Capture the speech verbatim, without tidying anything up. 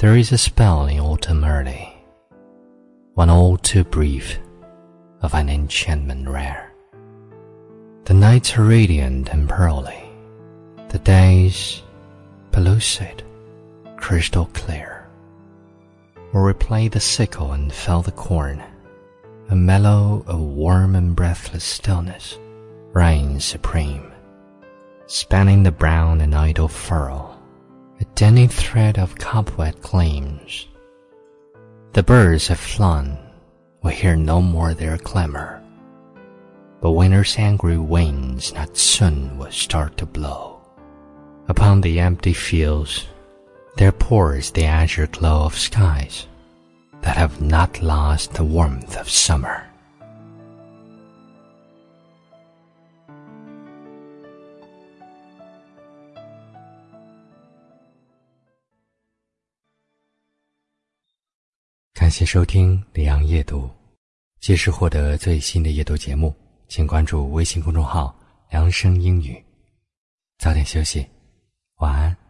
There is a spell in autumn early, one all too brief, of an enchantment rare. The nights are radiant and pearly, the days pellucid, crystal clear. Where we play the sickle and fell the corn, a mellow, a warm and breathless stillness reigns supreme, spanning the brown and idle furrow. A denny thread of cobweb gleams. The birds have flown, we hear no more their clamor, but winter's angry winds not soon will start to blow. Upon the empty fields there pours the azure glow of skies that have not lost the warmth of summer.感谢收听李阳夜读，届时获得最新的夜读节目，请关注微信公众号良声英语。早点休息，晚安。